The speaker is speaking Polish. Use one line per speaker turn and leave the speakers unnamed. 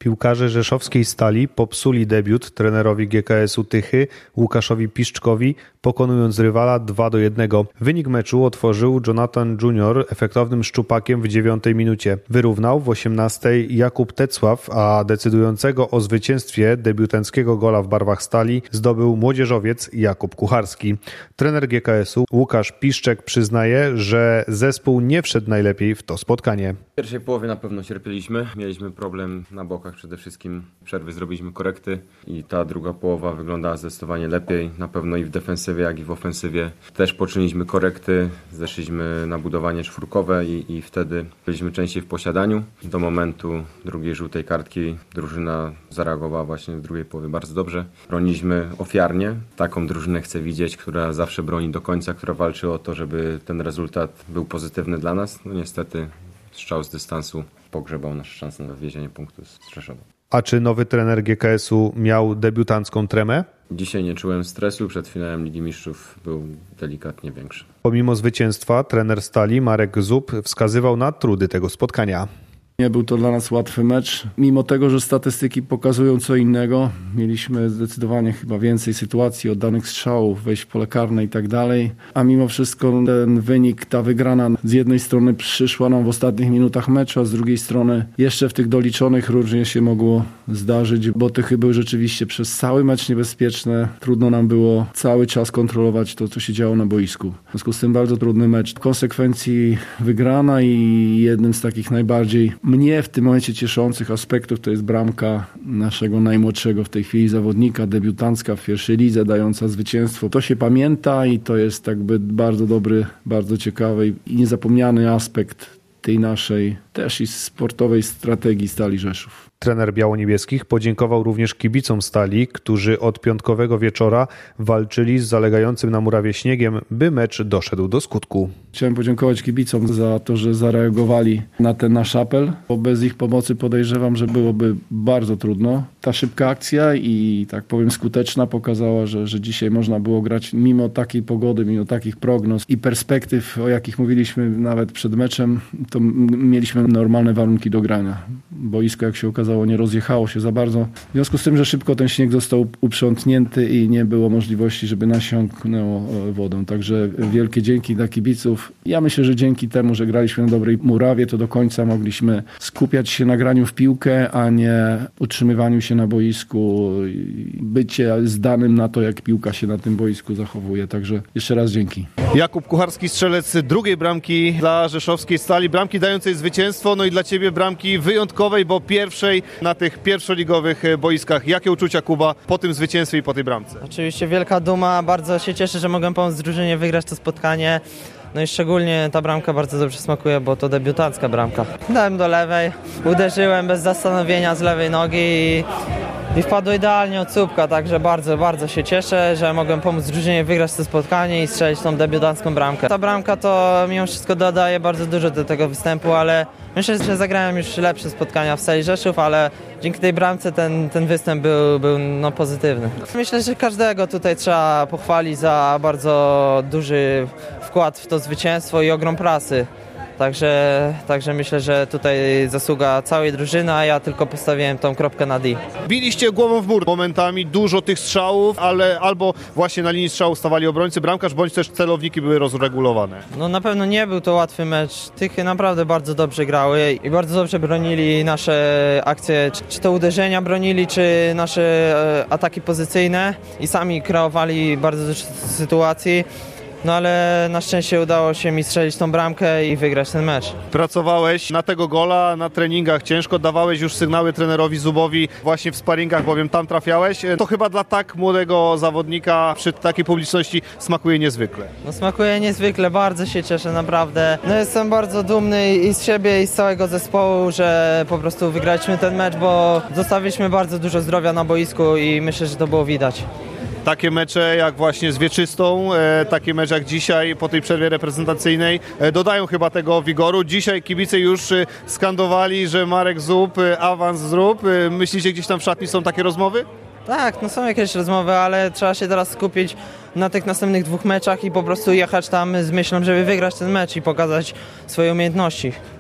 Piłkarze rzeszowskiej Stali popsuli debiut trenerowi GKS-u Tychy Łukaszowi Piszczkowi, pokonując rywala 2-1. Wynik meczu otworzył Jonathan Junior efektownym szczupakiem w 9 minucie. Wyrównał w 18 Jakub Tecław, a decydującego o zwycięstwie debiutanckiego gola w barwach Stali zdobył młodzieżowiec Jakub Kucharski. Trener GKS-u Łukasz Piszczek przyznaje, że zespół nie wszedł najlepiej w to spotkanie.
W pierwszej połowie na pewno cierpieliśmy. Mieliśmy problem na bokach przede wszystkim. Przerwy zrobiliśmy korekty i ta druga połowa wyglądała zdecydowanie lepiej. Na pewno i w defensywie, jak i w ofensywie. Też poczyniliśmy korekty. Zeszliśmy na budowanie czwórkowe i wtedy byliśmy częściej w posiadaniu. Do momentu drugiej żółtej kartki drużyna zareagowała właśnie w drugiej połowie bardzo dobrze. Broniliśmy ofiarnie. Taką drużynę chcę widzieć, która zawsze broni do końca, która walczy o to, żeby ten rezultat był pozytywny dla nas. No niestety strzał z dystansu pogrzebał nasze szanse na wywiezienie punktu z Rzeszowa.
A czy nowy trener GKS-u miał debiutancką tremę?
Dzisiaj nie czułem stresu, przed finałem Ligi Mistrzów był delikatnie większy.
Pomimo zwycięstwa trener Stali Marek Zub wskazywał na trudy tego spotkania.
Nie był to dla nas łatwy mecz, mimo tego, że statystyki pokazują co innego. Mieliśmy zdecydowanie chyba więcej sytuacji, oddanych strzałów, wejść w pole karne i tak dalej. A mimo wszystko ten wynik, ta wygrana z jednej strony przyszła nam w ostatnich minutach meczu, a z drugiej strony jeszcze w tych doliczonych różnie się mogło zdarzyć, bo Tychy były rzeczywiście przez cały mecz niebezpieczne. Trudno nam było cały czas kontrolować to, co się działo na boisku. W związku z tym bardzo trudny mecz. W konsekwencji wygrana i jednym z takich najbardziej mnie w tym momencie cieszących aspektów to jest bramka naszego najmłodszego w tej chwili zawodnika, debiutancka w pierwszej lidze, dająca zwycięstwo. To się pamięta i to jest jakby bardzo dobry, bardzo ciekawy i niezapomniany aspekt tej naszej też i sportowej strategii Stali Rzeszów.
Trener biało-niebieskich podziękował również kibicom Stali, którzy od piątkowego wieczora walczyli z zalegającym na murawie śniegiem, by mecz doszedł do skutku.
Chciałem podziękować kibicom za to, że zareagowali na ten nasz apel, bo bez ich pomocy podejrzewam, że byłoby bardzo trudno. Ta szybka akcja i tak powiem skuteczna pokazała, że dzisiaj można było grać mimo takiej pogody, mimo takich prognoz i perspektyw, o jakich mówiliśmy nawet przed meczem, to mieliśmy normalne warunki do grania. Boisko, jak się okazało, nie rozjechało się za bardzo. W związku z tym, że szybko ten śnieg został uprzątnięty i nie było możliwości, żeby nasiąknęło wodą. Także wielkie dzięki dla kibiców. Ja myślę, że dzięki temu, że graliśmy na dobrej murawie, to do końca mogliśmy skupiać się na graniu w piłkę, a nie utrzymywaniu się na boisku, bycie zdanym na to, jak piłka się na tym boisku zachowuje. Także jeszcze raz dzięki.
Jakub Kucharski, strzelec drugiej bramki dla rzeszowskiej Stali, bramki dającej zwycięstwo, no i dla Ciebie bramki wyjątkowej, bo pierwszej na tych pierwszoligowych boiskach. Jakie uczucia, Kuba, po tym zwycięstwie i po tej bramce?
Oczywiście wielka duma, bardzo się cieszę, że mogłem pomóc drużynie wygrać to spotkanie. No i szczególnie ta bramka bardzo dobrze smakuje, bo to debiutancka bramka. Dałem do lewej, uderzyłem bez zastanowienia z lewej nogi i wpadło idealnie od słupka, także bardzo, bardzo się cieszę, że mogłem pomóc drużynie wygrać to spotkanie i strzelić tą debiutancką bramkę. Ta bramka to mimo wszystko dodaje bardzo dużo do tego występu, ale myślę, że zagrałem już lepsze spotkania w Stali Rzeszów, ale dzięki tej bramce ten występ był pozytywny. Myślę, że każdego tutaj trzeba pochwalić za bardzo duży wkład w to zwycięstwo i ogrom pracy. Także myślę, że tutaj zasługa całej drużyny, a ja tylko postawiłem tą kropkę na D.
Biliście głową w mur momentami, dużo tych strzałów, ale albo właśnie na linii strzału stawali obrońcy, bramkarz, bądź też celowniki były rozregulowane.
No na pewno nie był to łatwy mecz. Tychy naprawdę bardzo dobrze grały i bardzo dobrze bronili nasze akcje, czy to uderzenia bronili, czy nasze ataki pozycyjne i sami kreowali bardzo dużo sytuacji. No ale na szczęście udało się mi strzelić tą bramkę i wygrać ten mecz.
Pracowałeś na tego gola, na treningach ciężko, dawałeś już sygnały trenerowi Zubowi właśnie w sparingach, bowiem tam trafiałeś. To chyba dla tak młodego zawodnika przy takiej publiczności smakuje niezwykle.
No smakuje niezwykle, bardzo się cieszę naprawdę. No jestem bardzo dumny i z siebie i z całego zespołu, że po prostu wygraliśmy ten mecz, bo zostawiliśmy bardzo dużo zdrowia na boisku i myślę, że to było widać.
Takie mecze jak właśnie z Wieczystą, takie mecze jak dzisiaj po tej przerwie reprezentacyjnej dodają chyba tego wigoru. Dzisiaj kibice już skandowali, że Marek Zub, awans zrób. Myślicie, gdzieś tam w szatni są takie rozmowy?
Tak, no są jakieś rozmowy, ale trzeba się teraz skupić na tych następnych 2 meczach i po prostu jechać tam z myślą, żeby wygrać ten mecz i pokazać swoje umiejętności.